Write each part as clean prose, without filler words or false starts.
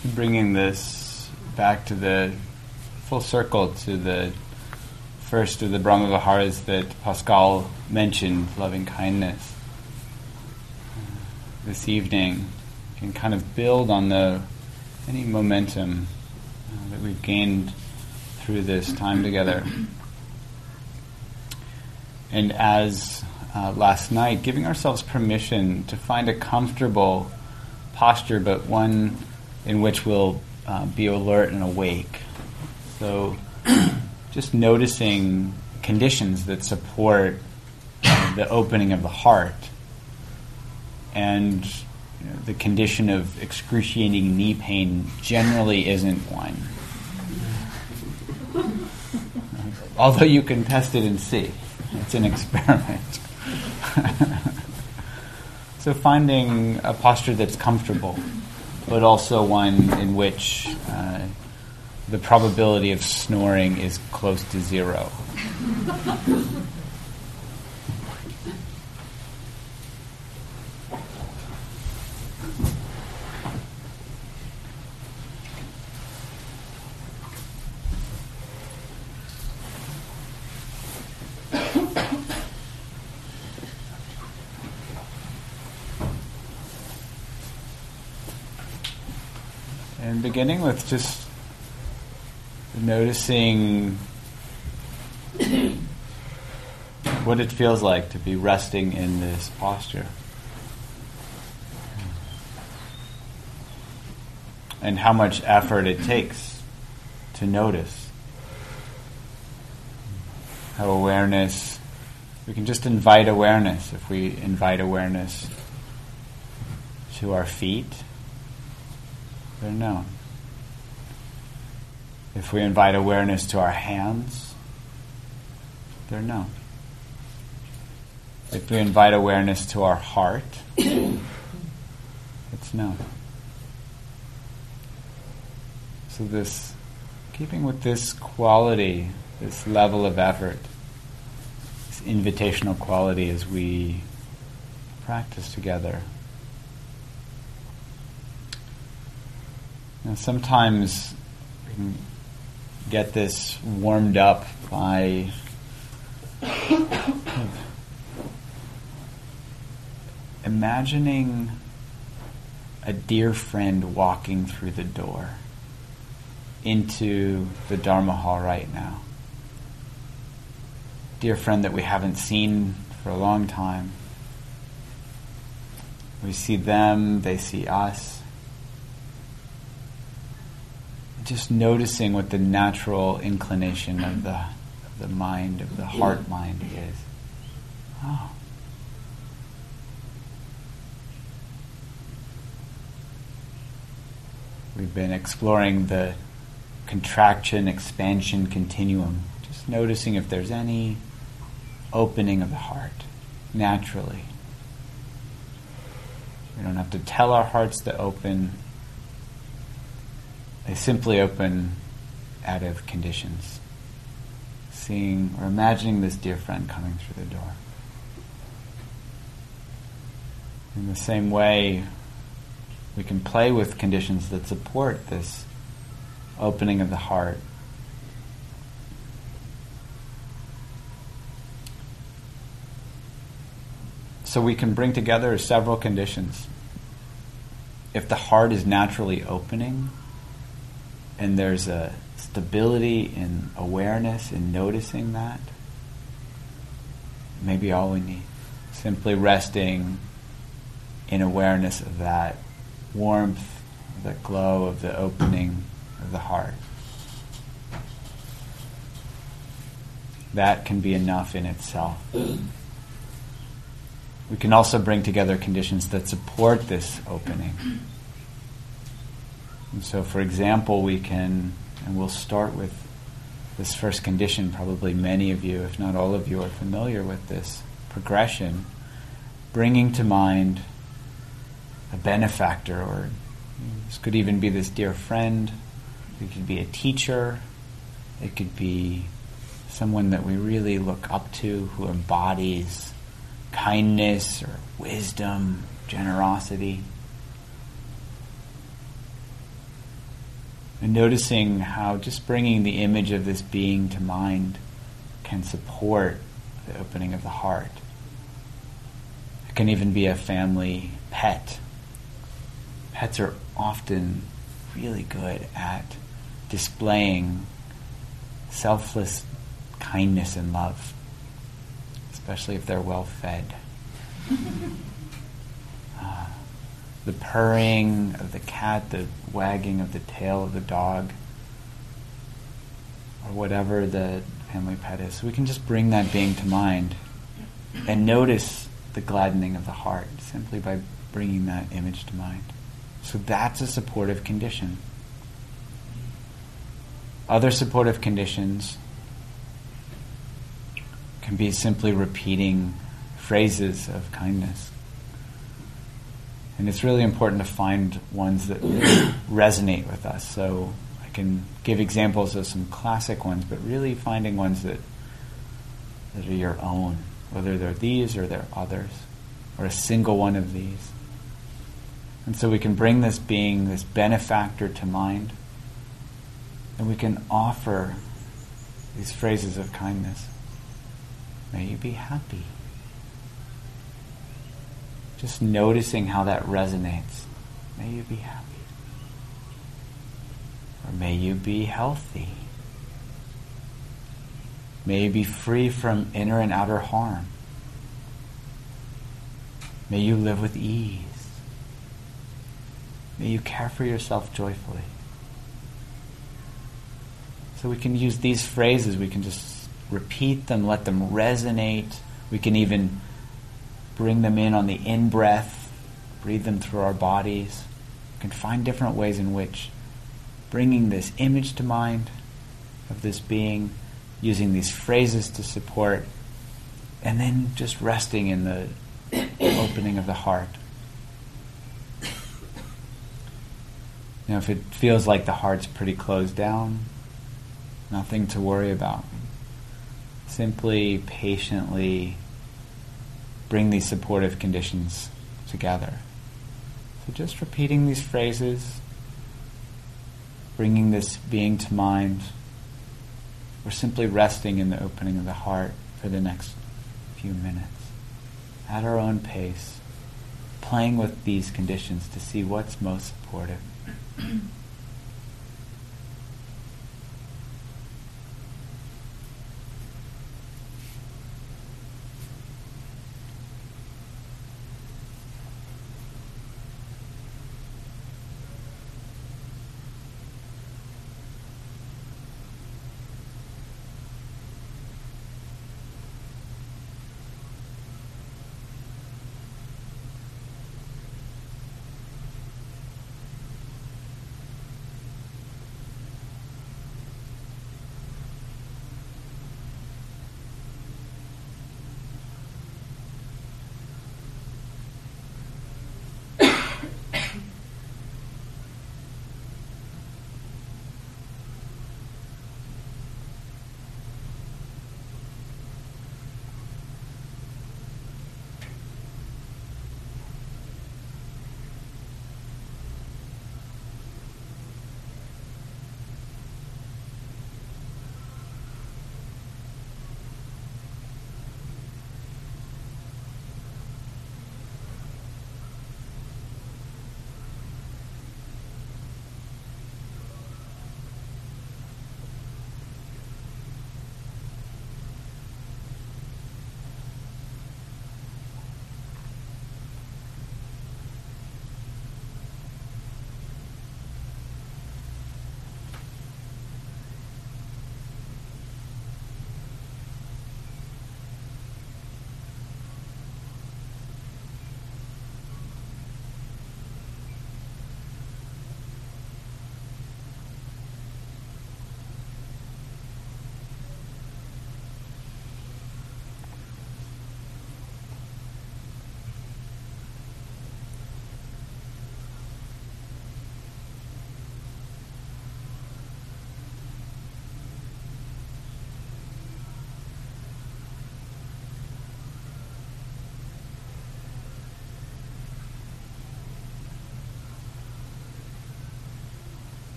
Bringing this back to the full circle to the first of the Brahma Viharas that Pascal mentioned, loving kindness. This evening can kind of build on any momentum that we've gained through this time together. And as last night, giving ourselves permission to find a comfortable posture, but one in which we'll be alert and awake. So just noticing conditions that support the opening of the heart. And the condition of excruciating knee pain generally isn't one. Although you can test it and see. It's an experiment. So finding a posture that's comfortable, but also one in which the probability of snoring is close to zero. And beginning with just noticing what it feels like to be resting in this posture. And how much effort it takes to notice. How awareness, we can just invite awareness. If we invite awareness to our feet, they're known. If we invite awareness to our hands, they're known. If we invite awareness to our heart, it's known. So this, keeping with this quality, this level of effort, this invitational quality as we practice together. Now, sometimes we can get this warmed up by imagining a dear friend walking through the door into the Dharma hall right now. Dear friend that we haven't seen for a long time. We see them, they see us. Just noticing what the natural inclination of the mind, of the heart mind is. Oh. We've been exploring the contraction, expansion continuum. Just noticing if there's any opening of the heart, naturally. We don't have to tell our hearts to open. They simply open out of conditions. Seeing or imagining this dear friend coming through the door. In the same way, we can play with conditions that support this opening of the heart. So we can bring together several conditions. If the heart is naturally opening, and there's a stability in awareness, in noticing that, maybe all we need. Simply resting in awareness of that warmth, that glow of the opening of the heart. That can be enough in itself. We can also bring together conditions that support this opening. And so, for example, we can, and we'll start with this first condition. Probably many of you, if not all of you, are familiar with this progression. Bringing to mind a benefactor, or this could even be this dear friend. It could be a teacher. It could be someone that we really look up to, who embodies kindness or wisdom, generosity. And noticing how just bringing the image of this being to mind can support the opening of the heart. It can even be a family pet. Pets are often really good at displaying selfless kindness and love, especially if they're well fed. The purring of the cat, the wagging of the tail of the dog, or whatever the family pet is. So we can just bring that being to mind and notice the gladdening of the heart simply by bringing that image to mind. So that's a supportive condition. Other supportive conditions can be simply repeating phrases of kindness. And it's really important to find ones that resonate with us. So I can give examples of some classic ones, but really finding ones that are your own, whether they're these or they're others, or a single one of these. And so we can bring this being, this benefactor to mind, and we can offer these phrases of kindness. May you be happy. Just noticing how that resonates. May you be happy. Or may you be healthy. May you be free from inner and outer harm. May you live with ease. May you care for yourself joyfully. So we can use these phrases, we can just repeat them, let them resonate. We can even bring them in on the in-breath, breathe them through our bodies. We can find different ways in which bringing this image to mind of this being, using these phrases to support, and then just resting in the opening of the heart. Now, if it feels like the heart's pretty closed down, nothing to worry about. Simply, patiently bring these supportive conditions together. So just repeating these phrases, bringing this being to mind, or simply resting in the opening of the heart for the next few minutes. At our own pace, playing with these conditions to see what's most supportive.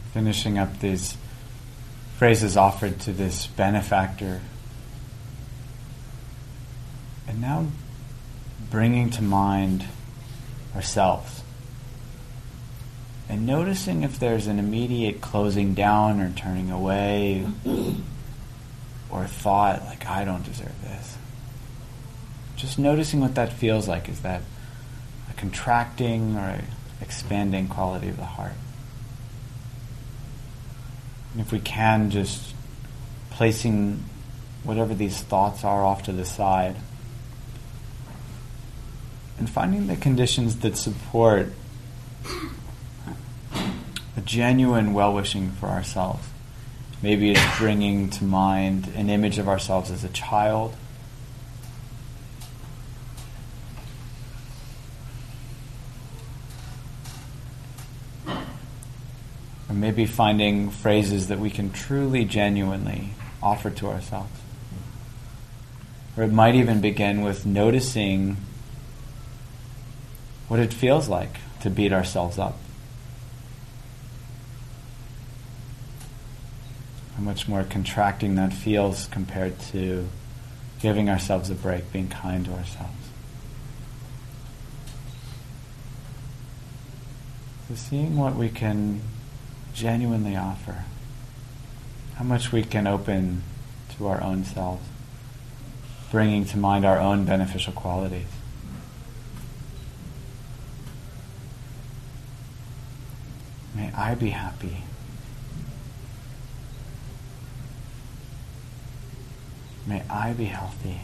finishing up these phrases offered to this benefactor. And now bringing to mind ourselves. And noticing if there's an immediate closing down or turning away or thought like, I don't deserve this. Just noticing what that feels like. Is that a contracting or a expanding quality of the heart? And if we can, just placing whatever these thoughts are off to the side and finding the conditions that support a genuine well-wishing for ourselves. Maybe it's bringing to mind an image of ourselves as a child. Or maybe finding phrases that we can truly, genuinely offer to ourselves. Or it might even begin with noticing what it feels like to beat ourselves up. How much more contracting that feels compared to giving ourselves a break, being kind to ourselves. So seeing what we can genuinely offer, how much we can open to our own selves, bringing to mind our own beneficial qualities. May I be happy. May I be healthy.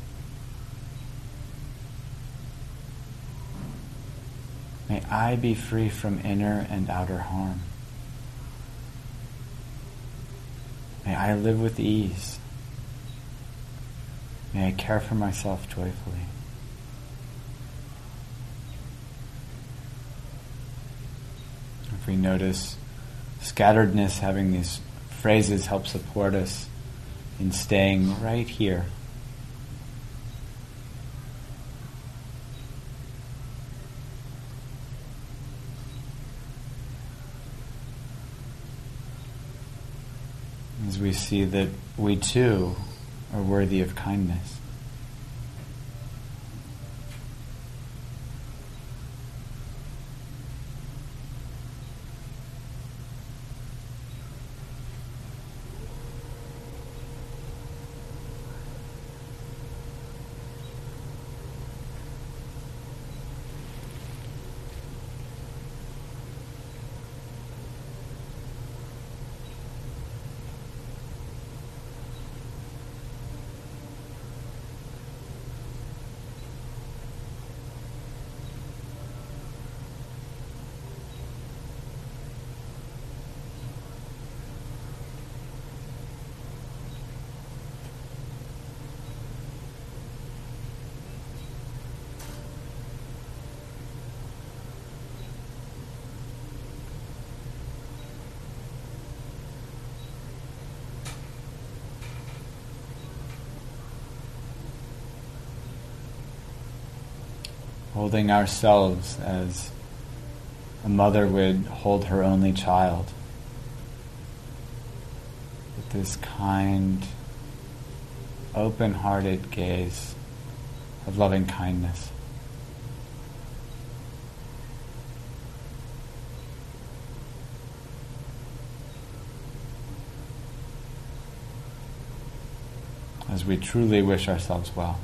May I be free from inner and outer harm. May I live with ease. May I care for myself joyfully. If we notice scatteredness, having these phrases help support us in staying right here. As we see that we too are worthy of kindness. Holding ourselves as a mother would hold her only child, with this kind, open-hearted gaze of loving kindness. As we truly wish ourselves well.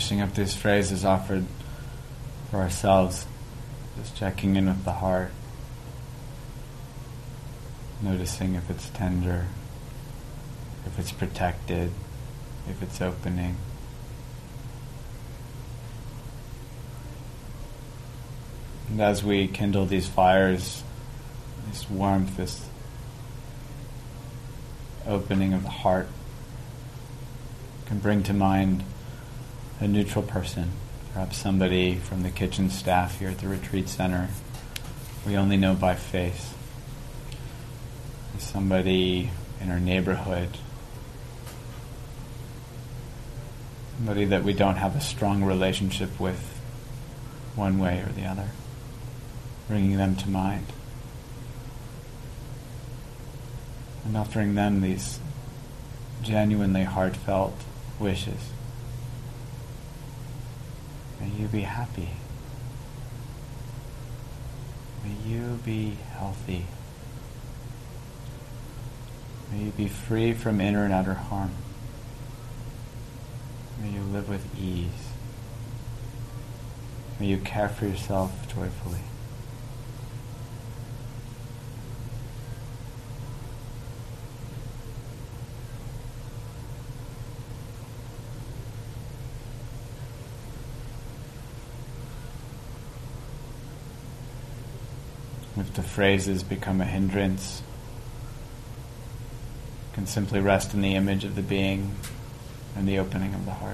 finishing up these phrases offered for ourselves, just checking in with the heart, noticing if it's tender, if it's protected, if it's opening. And as we kindle these fires, this warmth, this opening of the heart, can bring to mind a neutral person, perhaps somebody from the kitchen staff here at the retreat center we only know by face, somebody in our neighborhood, somebody that we don't have a strong relationship with one way or the other, bringing them to mind and offering them these genuinely heartfelt wishes. May you be happy. May you be healthy. May you be free from inner and outer harm. May you live with ease. May you care for yourself joyfully. If the phrases become a hindrance, you can simply rest in the image of the being and the opening of the heart.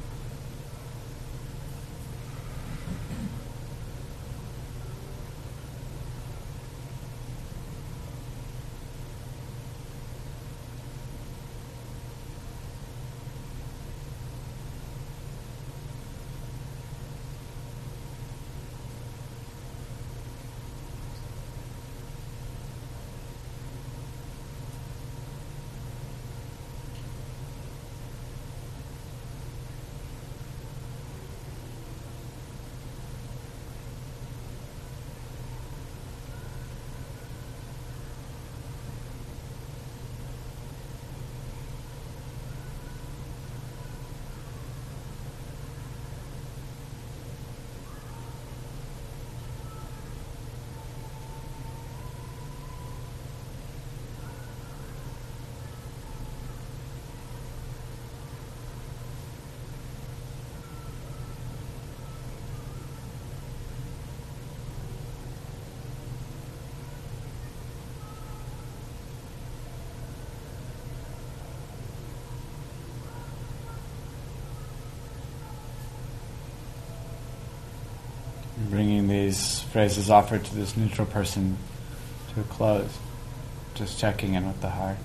Bringing these phrases offered to this neutral person to a close, just checking in with the heart,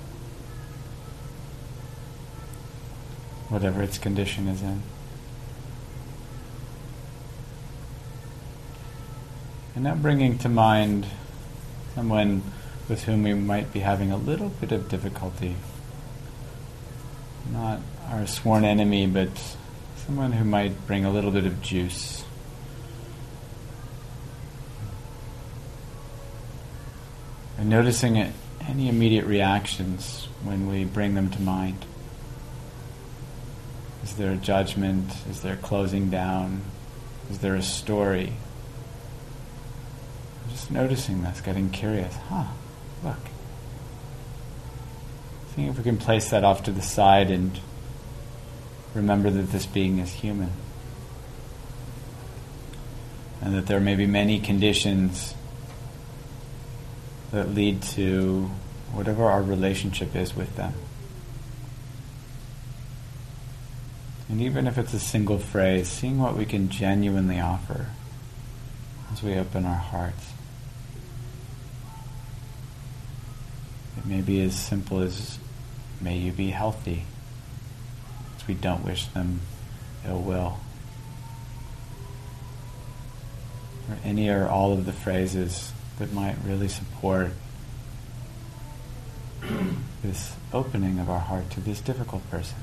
whatever its condition is in. And now bringing to mind someone with whom we might be having a little bit of difficulty. Not our sworn enemy, but someone who might bring a little bit of juice. And noticing any immediate reactions when we bring them to mind. Is there a judgment? Is there closing down? Is there a story? Just noticing this, getting curious. Look. Seeing if we can place that off to the side and remember that this being is human. And that there may be many conditions that lead to whatever our relationship is with them. And even if it's a single phrase, seeing what we can genuinely offer as we open our hearts. It may be as simple as, may you be healthy, as we don't wish them ill will. Or any or all of the phrases that might really support this opening of our heart to this difficult person.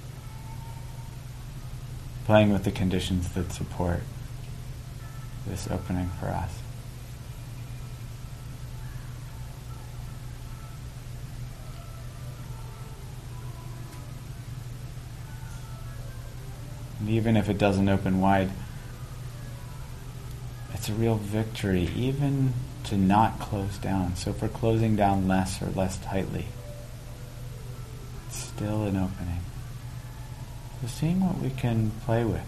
Playing with the conditions that support this opening for us. And even if it doesn't open wide, it's a real victory even to not close down. So if we're closing down less or less tightly, it's still an opening. So seeing what we can play with.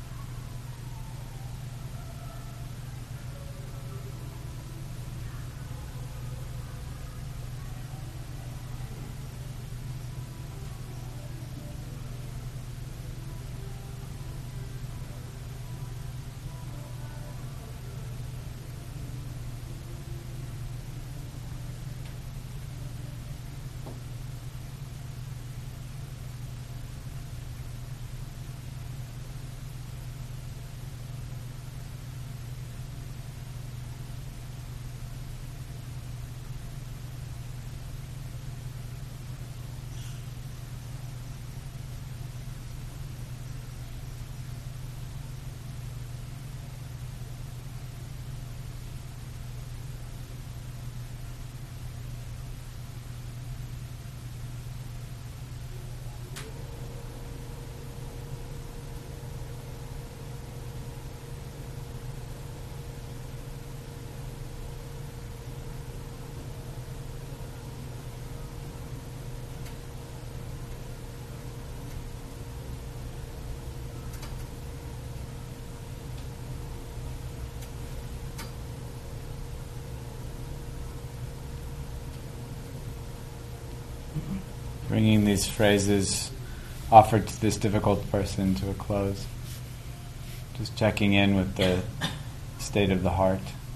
Bringing these phrases offered to this difficult person to a close. Just checking in with the state of the heart.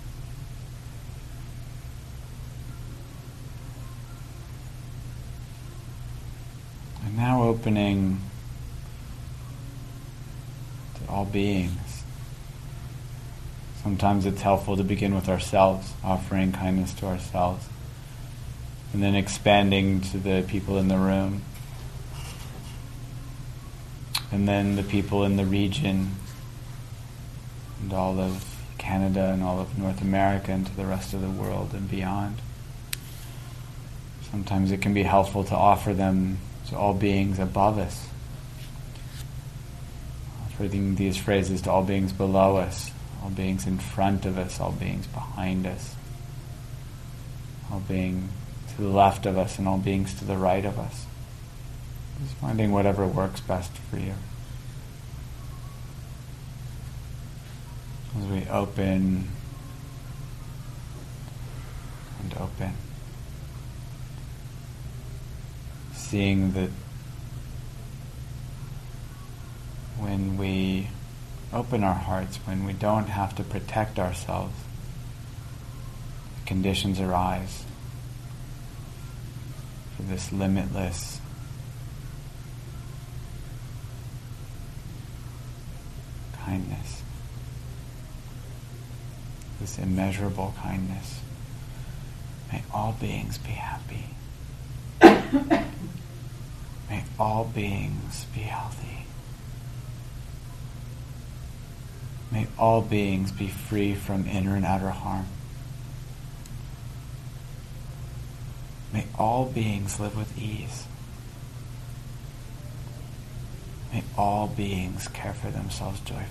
And now opening to all beings. Sometimes it's helpful to begin with ourselves, offering kindness to ourselves, and then expanding to the people in the room, and then the people in the region, and all of Canada and all of North America and to the rest of the world and beyond. Sometimes it can be helpful to offer them to all beings above us, offering these phrases to all beings below us, all beings in front of us, all beings behind us, all beings to the left of us and all beings to the right of us. Just finding whatever works best for you. As we open and open, seeing that when we open our hearts, when we don't have to protect ourselves, the conditions arise for this limitless kindness, this immeasurable kindness. May all beings be happy. May all beings be healthy. May all beings be free from inner and outer harm. May all beings live with ease. May all beings care for themselves joyfully.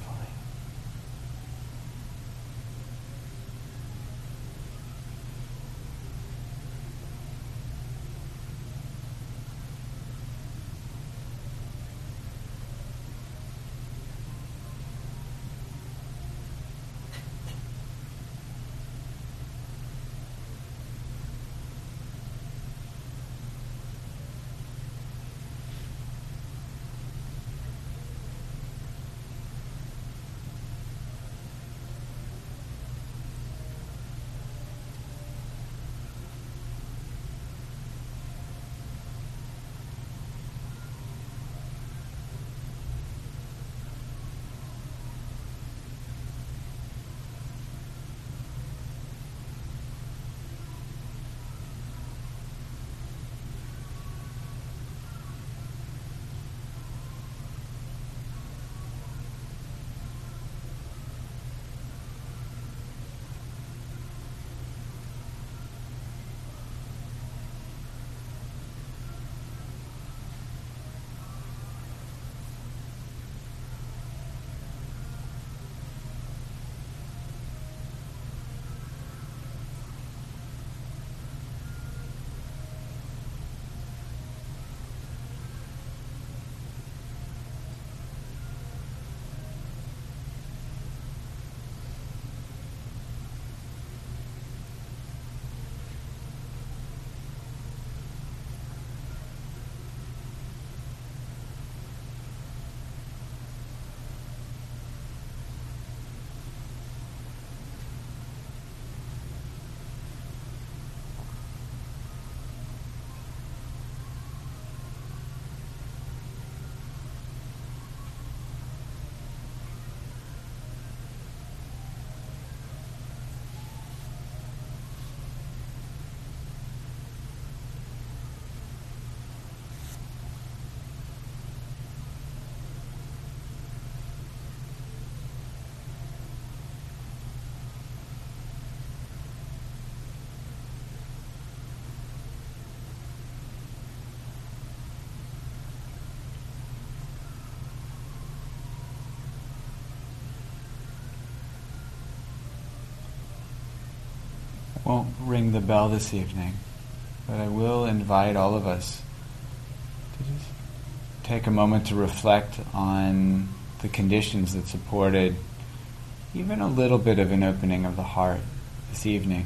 won't ring the bell this evening, but I will invite all of us to just take a moment to reflect on the conditions that supported even a little bit of an opening of the heart this evening.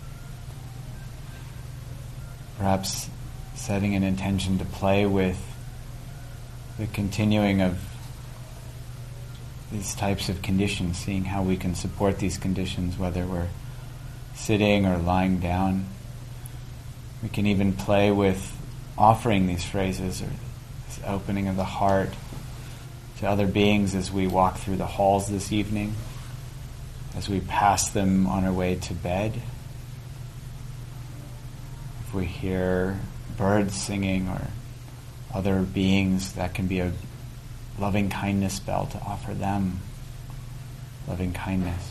Perhaps setting an intention to play with the continuing of these types of conditions, seeing how we can support these conditions, whether we're sitting or lying down. We can even play with offering these phrases or this opening of the heart to other beings as we walk through the halls this evening, as we pass them on our way to bed. If we hear birds singing or other beings, that can be a loving kindness bell to offer them loving kindness.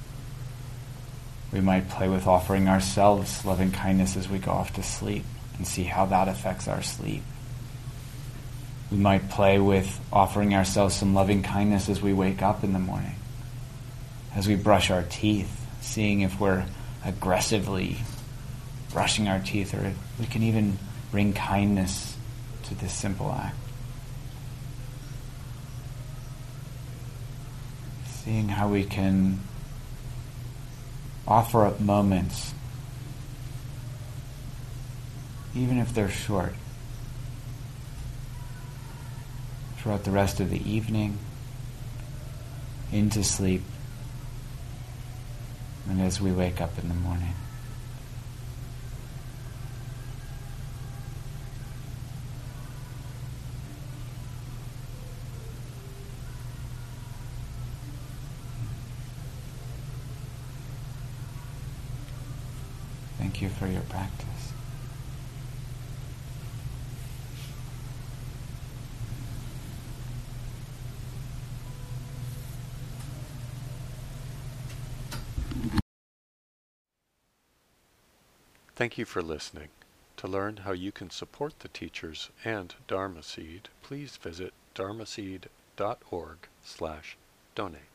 We might play with offering ourselves loving kindness as we go off to sleep and see how that affects our sleep. We might play with offering ourselves some loving kindness as we wake up in the morning, as we brush our teeth, seeing if we're aggressively brushing our teeth, or if we can even bring kindness to this simple act. Seeing how we can offer up moments, even if they're short, throughout the rest of the evening, into sleep, and as we wake up in the morning. Thank you for your practice. Thank you for listening. To learn how you can support the teachers and Dharma Seed, please visit dharmaseed.org/donate.